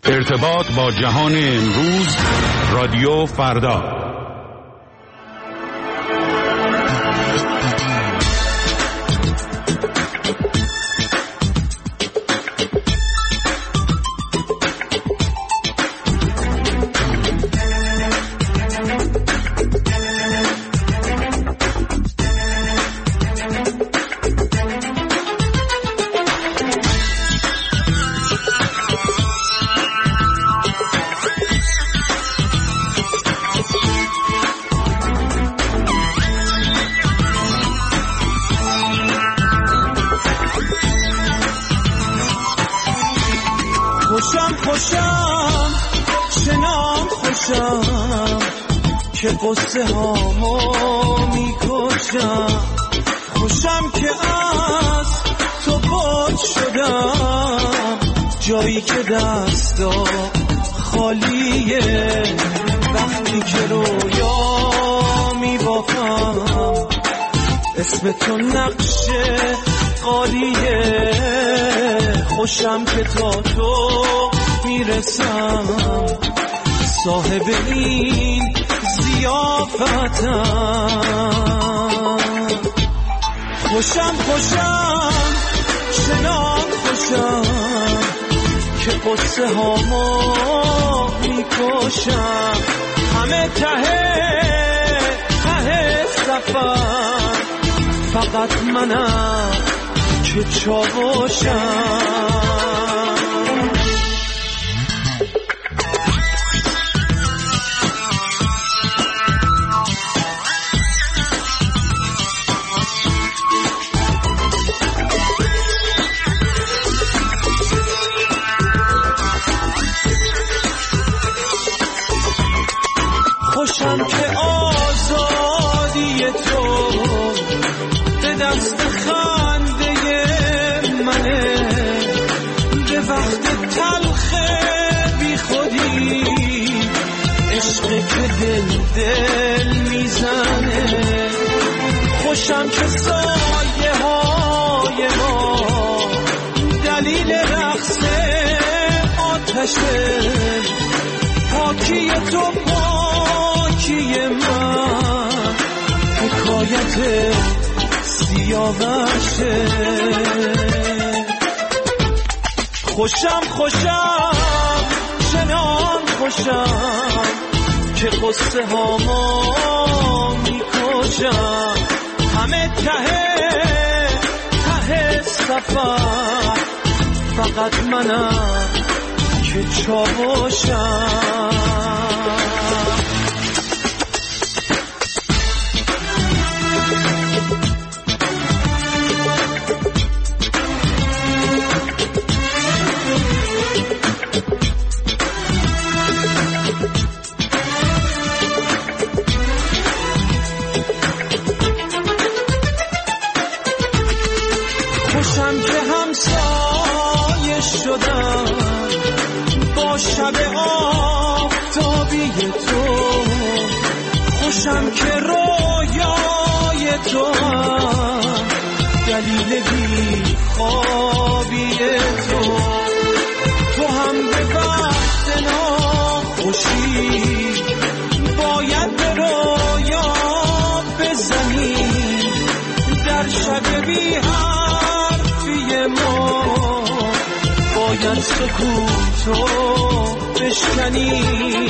ارتباط با جهان امروز، رادیو فردا. خوشم چنان خوشم که قصه هامو میکشم. خوشم که از تو باد شدم، جایی که دستا خالیه. وقتی که رویا میبافم، اسم تو نقشه قالیه. خوشم که تا تو میرسم، صاحب این ضیافتم. خوشم چنان خوشم که قصه هامو میکشم. همه ته سفر، فقط منم که چاوشم. خوشم که آزادی تو به دست خنده منه. به وقت تلخ بی خودی، عشق که دل میزنه. خوشم که سایه های ما دلیل رقص آتشه. پاکی تو پاکی من، حکایت سیاوشه. خوشم چنان خوشم که قصه هامو میکشم. همه ته سفر، فقط منم که چاوشم. خوشم که همسایه شدم با شب آفتابی تو. خوشم که رویای تو هم دلیل بی خوابی تو. تو هم به وقت ناخوشی باید به رویا بزنی. در شب بی حرفی ما باید سکوتو بشکنی.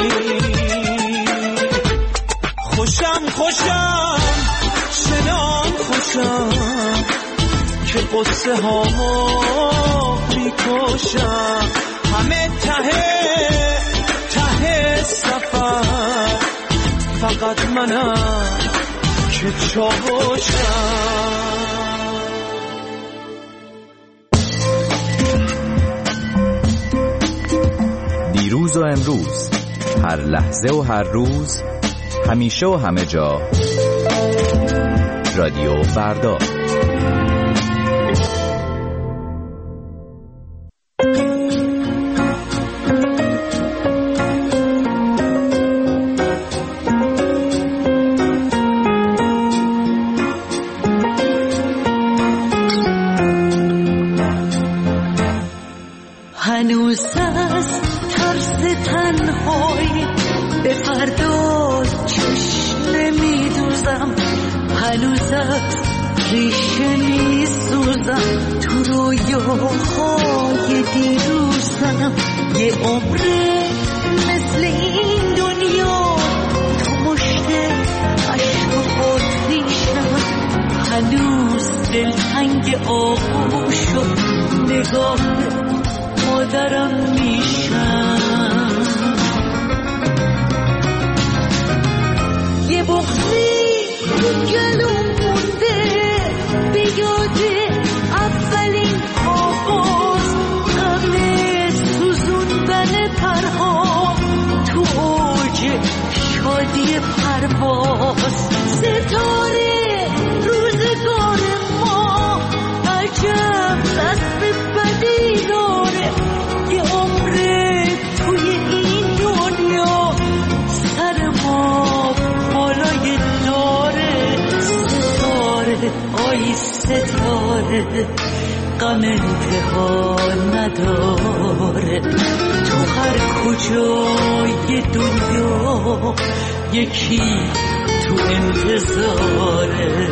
خوشم چنان خوشم که قصه هامو میکشم. همه ته سفر، فقط منم که چاوشم. دیروز و امروز، هر لحظه و هر روز، همیشه و همه جا، رادیو فردا. هنوز هنوز از ترس تنهایی به فردا چشم نمیدوزم، هنوز از ریشه میسوزم، تو رویاهای دیروزم. یه عمره مثل این دنیا تو مشت عشق و آتیشم، هنوز دلتنگ آغوش و نگاه مادرم میشم. یه بغضی گلوم مونده به یاد اولین آغاز، غم سوزوندن پرها تو اوج شادی پرواز. ستاره روزگار ما عجب دست بدی داره، یه عمره توی این دنیا سر ما بالای داره. ستاره آی ستاره غم انتها نداره، تو هر کجای دنیا یکی تو انتظاره.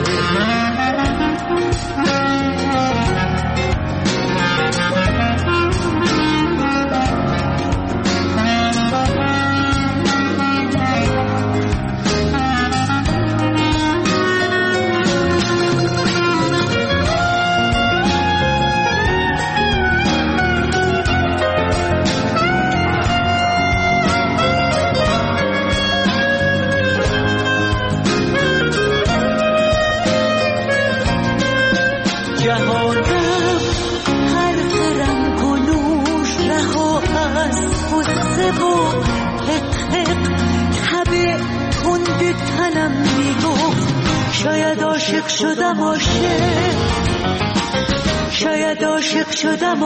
شاید عاشق شدم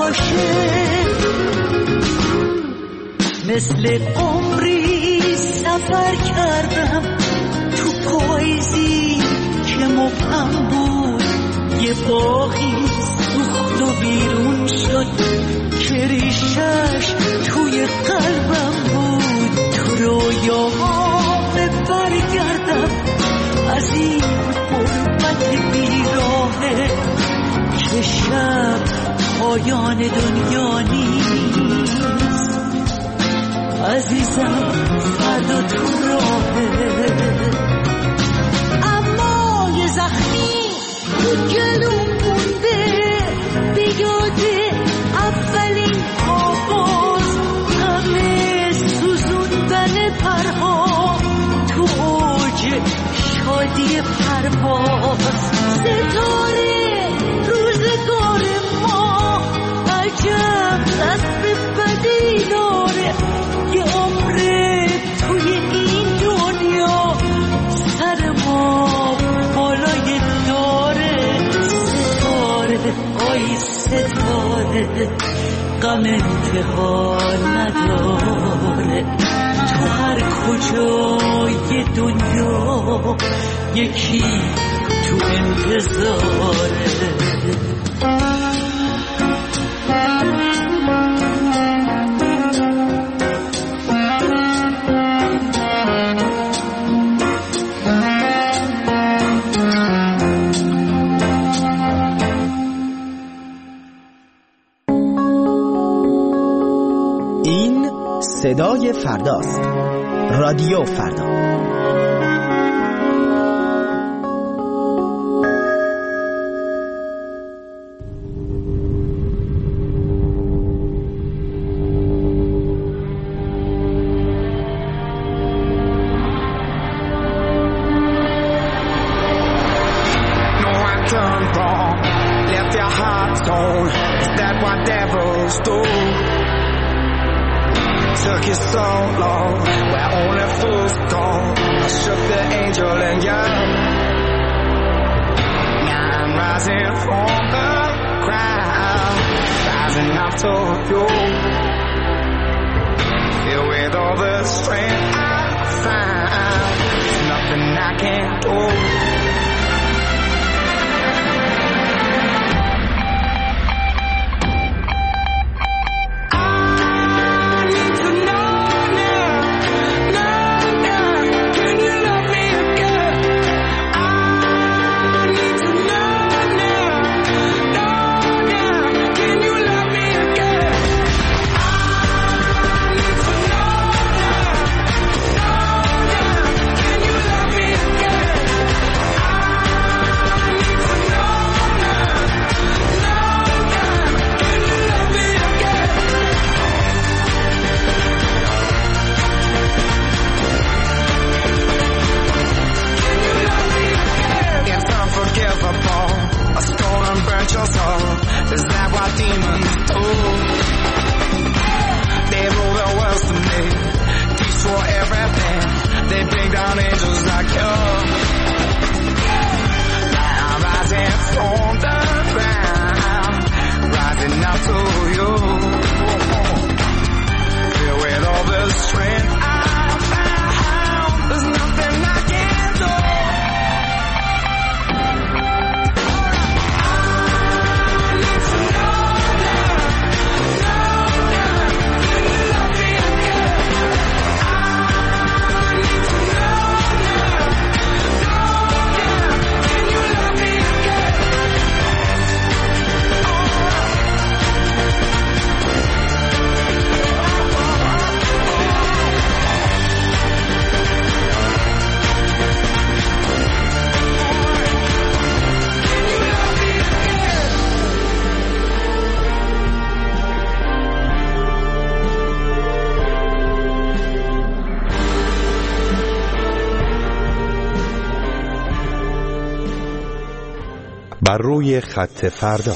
مثل عمری سفر کردم تو پاییزی که مبهم بود، یه باغی سوخت و بیرون شد که ریشش توی قلبم بود. تو رویاها برگردم از این غربت بیراهه که شب پایان دنیا نیست. عزیزم فردا تو راهه، اما یه زخمی تو گلوم مونده به یاد اولین آغاز، غم سوزوندن پرها تو اوج شادی پرواز. ستاره روزگار ما عجب دست بدی داره، یه عمره توی این دنیا سر ما بالای داره. ستاره آی ستاره غم انتها نداره، تو هر کجای دنیا یکی تو انتظاره. این صدای فرداست. رادیو فردا. Took you so long, where only fools go. I shook the angel and young. Now I'm rising from the crowd, rising up to you. Filled with all the strength I find, there's nothing I can't do. I they bring down angels like you. I'm rising from the ground, rising up to you. Filled with all the strength I found, there's nothing I can't do. بر روی خط فردا.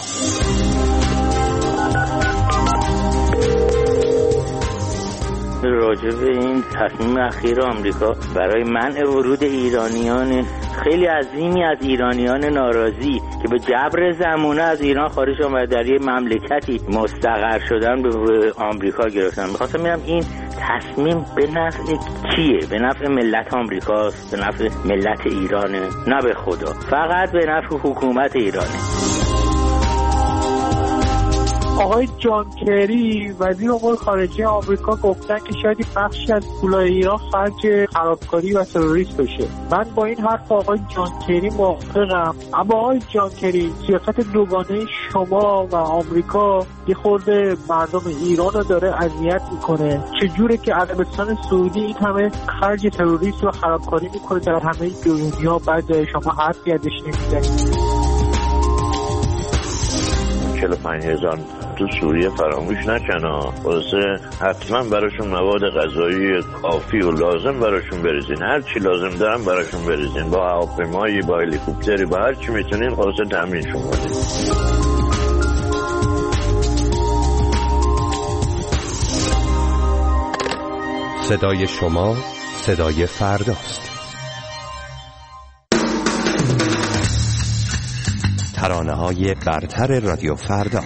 راجع به این تصمیم اخیر آمریکا برای منع ورود ایرانیان خیلی عظیمی از ایرانیان ناراضی که به جبر زمانه از ایران خارج آمدن در یه مملکتی مستقر شدن به آمریکا گرفتن. می‌خواستم ببینم این تصمیم به نفع کیه؟ به نفع ملت آمریکاست؟ به نفع ملت ایرانه؟ نه به خدا، فقط به نفع حکومت ایرانه. آقای جان کری وزیر امور خارجه آمریکا گفتن که شاید بخشی از پولای ایران خرج خرابکاری و تروریسم بشه. من با این حرف آقای جان کری موافقم، اما آقای جان کری سیاست دوگانه شما و آمریکا یه خورده مردم ایران رو داره اذیت میکنه. چجوره که عربستان سعودی این همه خرج تروریسم و خرابکاری میکنه در همه دنیا، بعد شما حرفی ازش نمیزنید؟ 45,000 تو سوریه فراموش نکنه. واسه حتما براشون مواد غذایی کافی و لازم براشون بریزین، هر چی لازم دارن براشون بریزین، با هواپیمایی، با هلیکوپتری، با هر چی میتونین واسه تامینشون کنین. صدای شما صدای فرداست. ترانه‌های برتر رادیو فردا.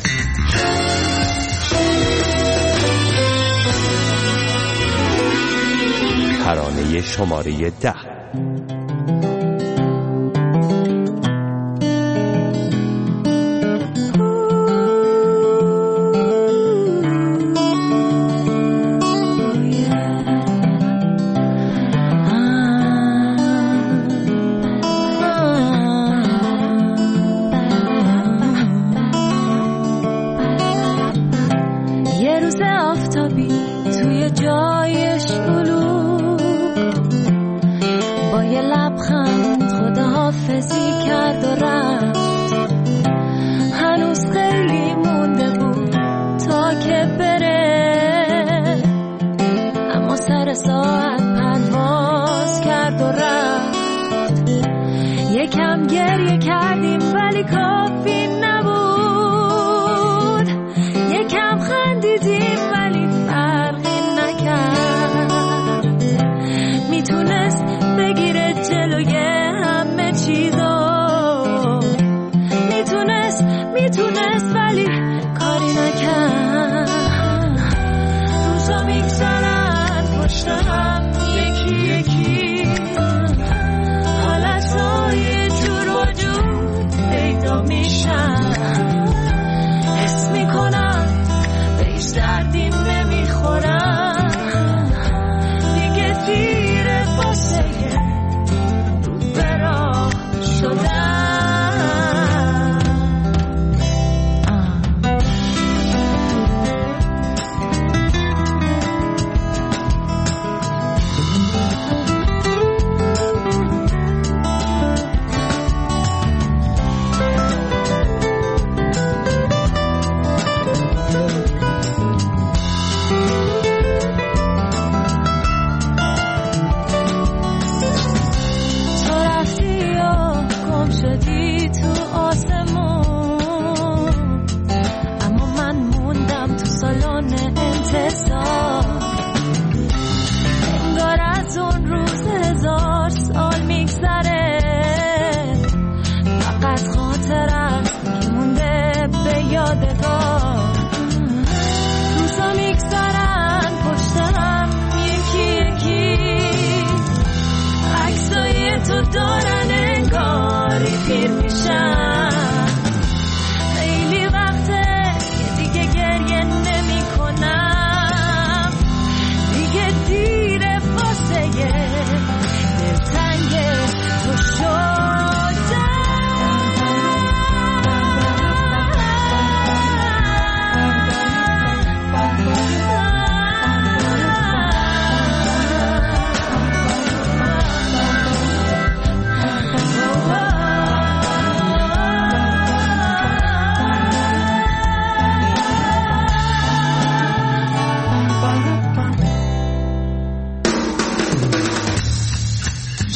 ترانه شماره 10.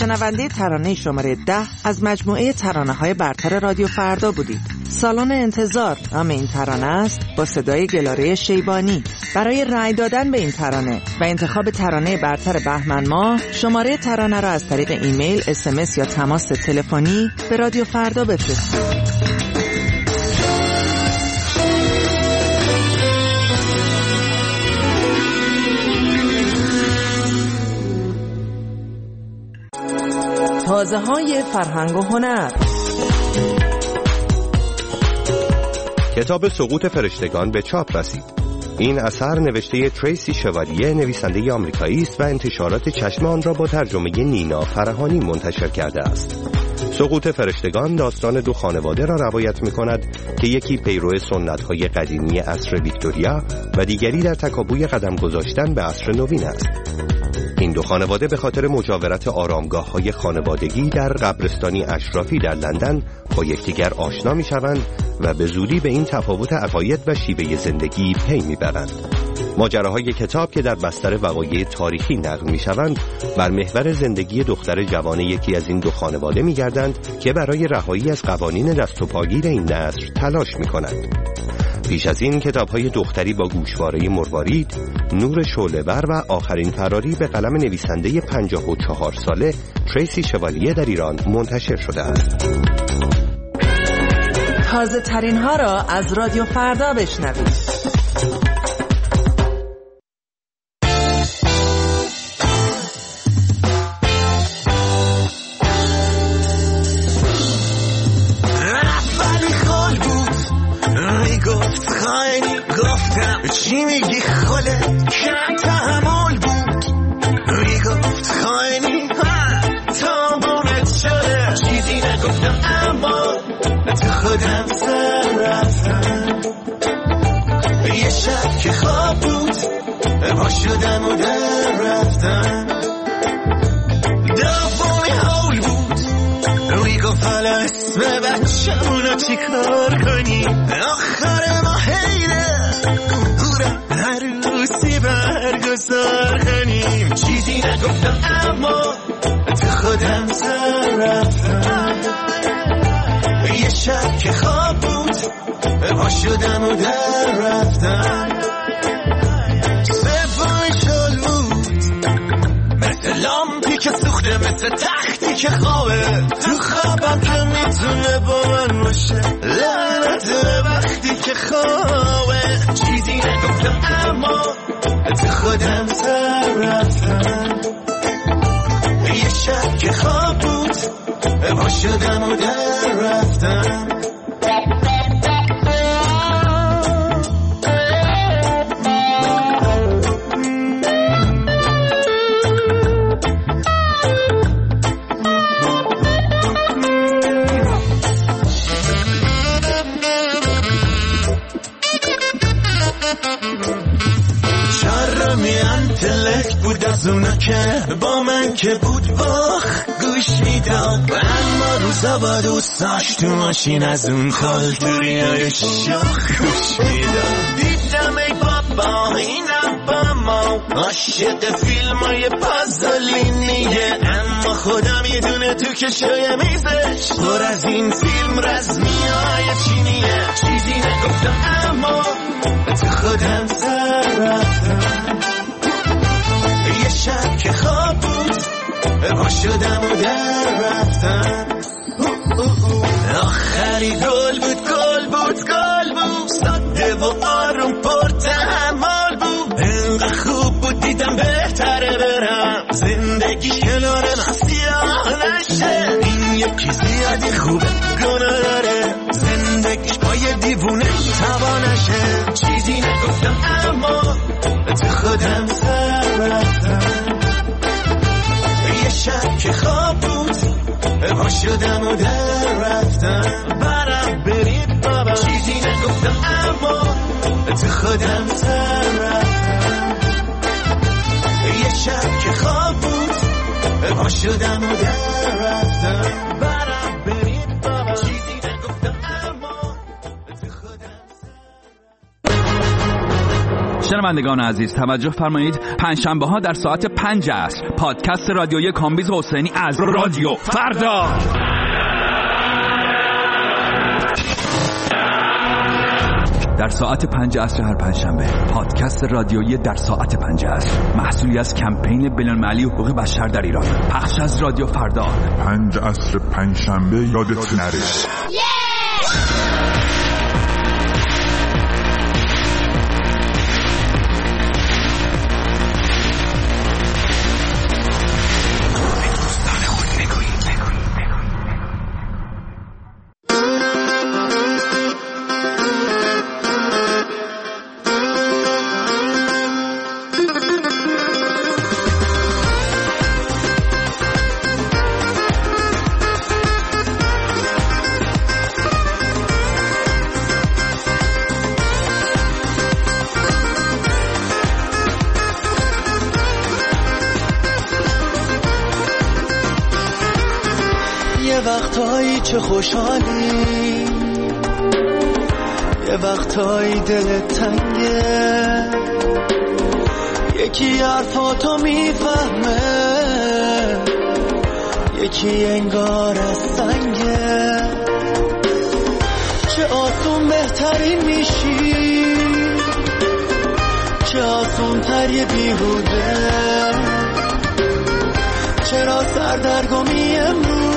شنونده ترانه شماره 10 از مجموعه ترانه‌های برتر رادیو فردا بودید. سالن انتظار نام این ترانه است، با صدای گلاره شیبانی. برای رأی دادن به این ترانه و انتخاب ترانه برتر بهمن ماه، شماره ترانه را از طریق ایمیل، SMS یا تماس تلفنی به رادیو فردا بفرستید. تازه‌های فرهنگ و هنر. کتاب سقوط فرشتگان به چاپ رسید. این اثر نوشته تریسی شوالیه، نویسنده آمریکایی است و انتشارات چشم آن را با ترجمه نینا فرهانی منتشر کرده است. سقوط فرشتگان داستان دو خانواده را روایت می‌کند که یکی پیرو سنت‌های قدیمی عصر ویکتوریا و دیگری در تکاپوی قدم گذاشتن به عصر نوین است. این دو خانواده به خاطر مجاورت آرامگاه‌های خانوادگی در قبرستانی اشرافی در لندن با یکدیگر آشنا می‌شوند و به زودی به این تفاوت عقاید و شیوه زندگی پی می‌برند. ماجراهای کتاب که در بستر وقایع تاریخی نقل می‌شوند بر محور زندگی دختر جوان یکی از این دو خانواده می‌گردند که برای رهایی از قوانین دست و پاگیر این نسل تلاش می‌کنند. پیش از این کتاب‌های دختری با گوشواره مروارید، نور شعله‌ور و آخرین فراری به قلم نویسنده 54 ساله تریسی شوالیه در ایران منتشر شده است. تازه ترین ها را از رادیو فردا بشنوید. چی میگی خاله کم تحمل بود میگفت خاینی تابونت شده چیزی نگفتم اما تو خودم سر رفتم یه شب که خواب بود با شدم و در رفتم دومی حول بود میگفت حالا اسم بچه‌مونو چی کار کنی آخر ما حیله عروسی برگزار کنیم چیزی نگفتم اما تو خودم سر رفتم یه شب که خواب بود با شدم و در رفتم سومی شل بود مثل لامپی که سوخته مثل تختی که خوابه تو خوابم که میتونه با من باشه لعنت وقتی که خوابه چیزی نگفتم اما تو خودم سر رفتم یه شب که خواب بود با شدم و در رفتم بود از اونا که با من که بود باخ گوش میداد اما روزا با دوستاش تو ماشین از اون کالتوریای شاخ گوش میداد دیدم ای بابا اینم با ما عاشق فیلمای پازلینیه اما خدا میدونه تو کشوی میزش پر از این فیلم رزمیای چینیه چیزی نگفتم اما تو خودم سر رفتم یه شب که خواب بود با شدم و در رفتم آخری گل بود ساده و آروم پر تحمل بود انقدر خوب بود دیدم بهتره برم زندگی کنار من سیاه نشه این یکی زیادی خوبه گناه داره زندگیش با یه دیوونه توانشه چیزی نگفتم اما تو خودم سر رفتم یه شب که خواب بود با شدم و در رفتم برم برید بابا چیزی نگفتم اما تو خودم سر رفتم یه شب که خواب بود با شدم و در رفتم برم برید بابا چیزی نگفتم اما تو خودم شنوندگان عزیز توجه فرمایید، پنجشنبه ها در ساعت 5 عصر پادکست رادیویی کامبیز حسینی از رادیو فردا. در ساعت 5 عصر هر پنجشنبه پادکست رادیویی در ساعت 5 عصر، محصولی از کمپین بین‌المللی حقوق بشر در ایران، پخش از رادیو فردا. 5 عصر پنجشنبه یادت نره. وقتایی چه خوشحالی، یه وقتایی دلت تنگه، یکی حرفاتو میفهمه، یکی انگار از سنگه. چه آسون بهترین میشی، چه آسون تر یه بیهوده، چرا سردرگمی امروز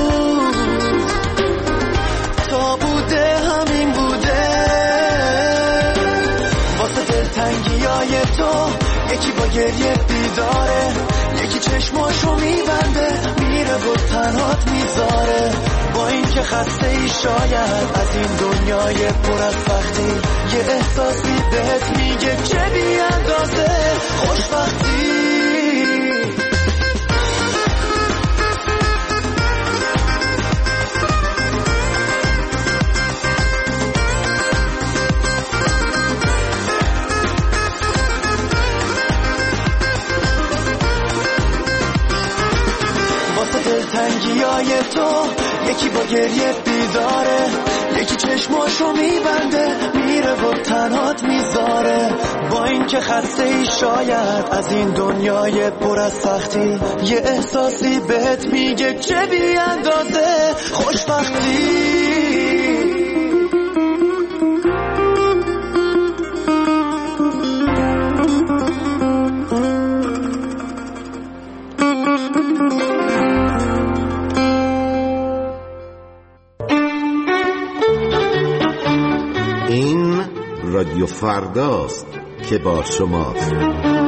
تا بوده همین بوده. واسه دلتنگیای تو یکی با گریه بیداره، یکی چشماشو میبنده میره و تنهات میذاره. با این که خسته ای شاید از این دنیای پر از سختی، یه احساسی بهت میگه چه بی اندازه خوشبختی. دلتنگیای تو یکی با گریه بیداره، یکی چشماشو میبنده میره و تنهات میذاره. با این که خسته ای شاید از این دنیای پر از سختی، یه احساسی بهت میگه چه بی اندازه خوشبختی. رادیو فرداست که با شماست.